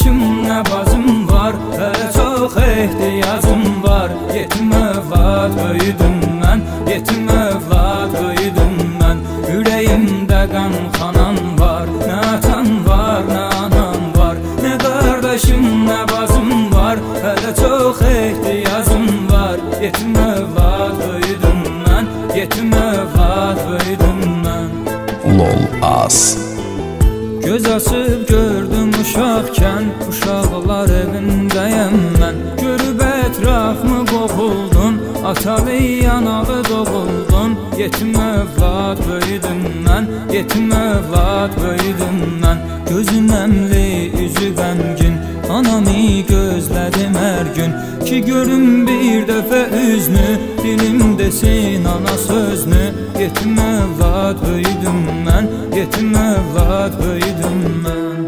qardaşım, nə bazım var, hələ çox ehtiyacım var. Yetim övlad böyüdüm mən, yetim övlad böyüdüm mən. Ürəyimdə qan xanan var, nə atan var, nə anam var. Nə qardaşım, nə bazım var, hələ çox ehtiyacım var. Yetim övlad böyüdüm mən, yetim övlad böyüdüm mən. Lol az. Göz açıb gördüm uşaqkən, uşaqlar evindəyəm mən. Görüb ətrafımı qovuldun, atalı yanağı doğuldun. Yetim övlad böyüdüm mən, yetim övlad böyüdüm mən. Gözü nəmli, üzü qəmgin, anamı gözlədim hər gün. Ki görüm bir dəfə üzünü, dilim desin ana sözünü. Yetim övlad böyüdüm mən, yetim övlad böyüdüm mən.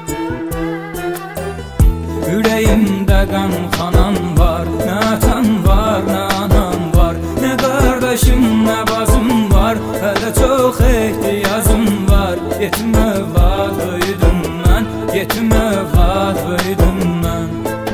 Ürəyimdə qan xanan var, nə atan var, nə anam var. Nə qardaşım, nə bazım var, hələ çox ehtiyacım var. Yetim övlad böyüdüm mən, yetim övlad böyüdüm mən.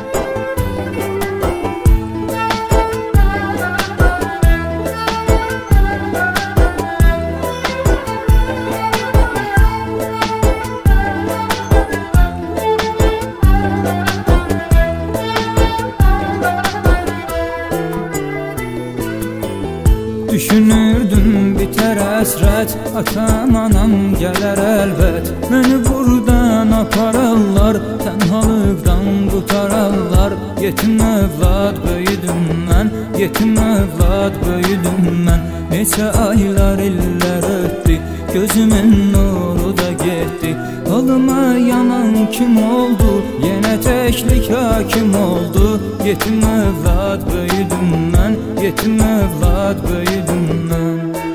Düşünürdüm biter əsrət, atam anam gələr əlbət. Məni buradan apararlar, tənhalıqdan qutararlar. Yetim övlad böyüdüm mən, yetim övlad böyüdüm mən. Neçə aylar illər ötdü, gözümün nuru da getdi. Halıma yanan kim oldu, yenə təklik hakim oldu. Yetim övlad böyüdüm mən, yetim övlad böyüdüm mən.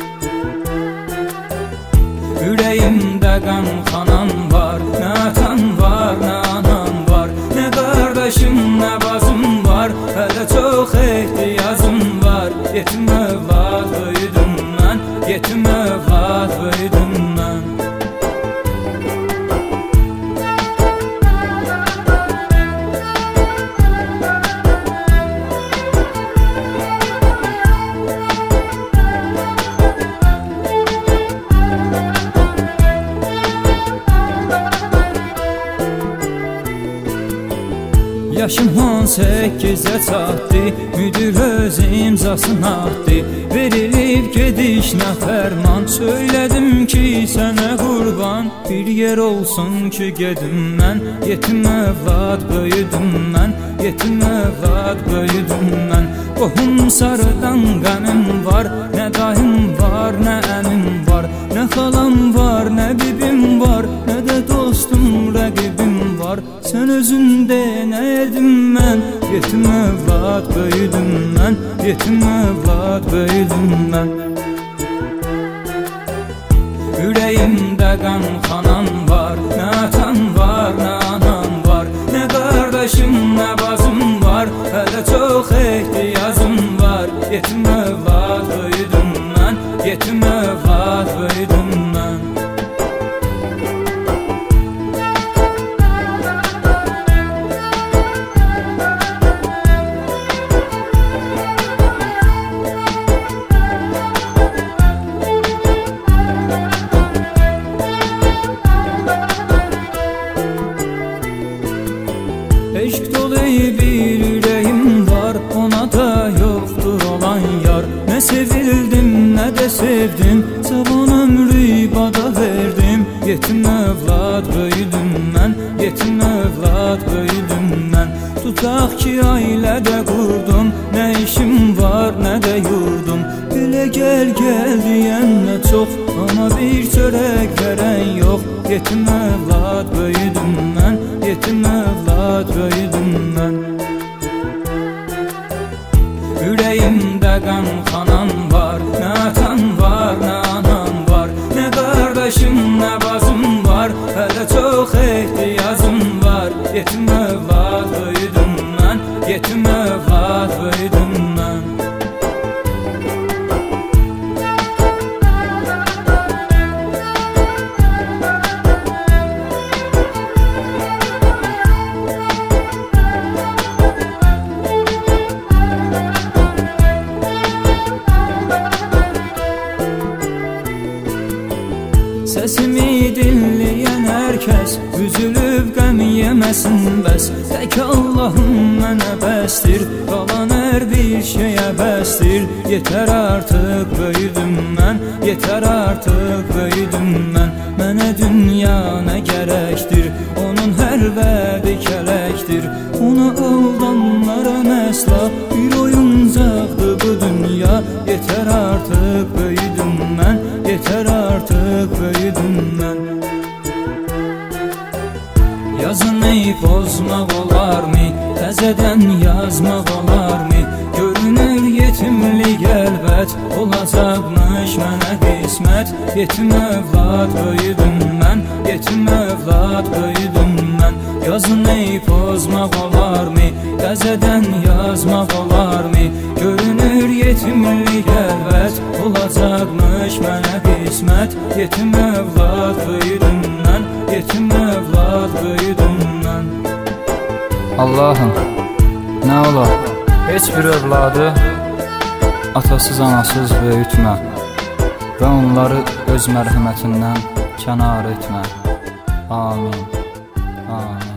Ürəyimdə qan xanan var, nə atan var, nə anam var. Nə qardaşım, nə bazım var, hələ çox ehtiyacım var. Yetim övlad böyüdüm mən, yetim övlad böyüdüm mən. Yaşım 18'e çatdı, müdür öz imzasını atdı. Verilib gedişinə fərman, söylədim ki sənə qurban. Bir yer olsun ki gedim mən, yetim övlad böyüdüm mən, yetim övlad böyüdüm mən. Qohum sarıdan qəmim var, nə dayım var, nə əmim var. Nə xalam var, nə bibim var, nə də dostum, rəqibim var. Sən özündə nə edim mən, yetim övlad böyüdüm mən, yetim övlad böyüdüm mən. Ürəyimdə qan xanan var, nə atan var, nə anam var. Nə qardaşım, nə bazım var, hələ çox ehtiyacım var. Yetim övlad böyüdüm mən, yetim övlad böyüdüm mən. Eşq dolu bir ürəyim var, ona da yoxdur olan yar. Nə sevildim, nə də sevdim, cavan ömrü ibada verdim. Yetim övlad böyüdüm mən, yetim övlad böyüdüm mən. Tutaq ki ailədə qurdum, nə işim var, nə də yurdum. Belə gəl deyən nə çox, amma bir çörək verən yox. Yetim övlad böyüdüm mən, yetim övlad böyüdüm mən. Ürəyimdə qan xanan var, nə atan var, nə anam var. Nə qardaşım, nə bazım var, hələ çox ehtiyacım var. Yetim övlad böyüdüm mən, yetim övlad böyüdüm mən. Səsimi dinləyən hər kəs üzülüb qəm yeməsin bəs. Tək Allahım mənə bəsdir, qalan hər bir şeyə bəsdir. Yetər artıq böyüdüm mən, yetər artıq böyüdüm mən. Mənə dünya nə gərəkdir, onun hər vədi kələkdir. Ona aldanlara məsla bir oyuncaqdır bu dünya. Yetər artıq böyüdüm mən, yetər artıq böyüdüm mən. Yazını pozmaq olarmı, təzədən yazmaq olarmı? Görünür yetimlik əlbət olacaqmış mənə qismət. Yetim övlad böyüdüm mən, yetim övlad böyüdüm mən. Yazını pozmaq olarmı, təzədən yazmaq olarmı? Görünür yetimlik əlbət olacaqmış mənə qismət. Yetim övlad böyüdüm mən, yetim övlad böyüdüm mən. Allahım, nə olar? Heç bir övladı atasız, anasız böyütmə və onları öz mərhəmətindən kənar etmə. Amin. Amin.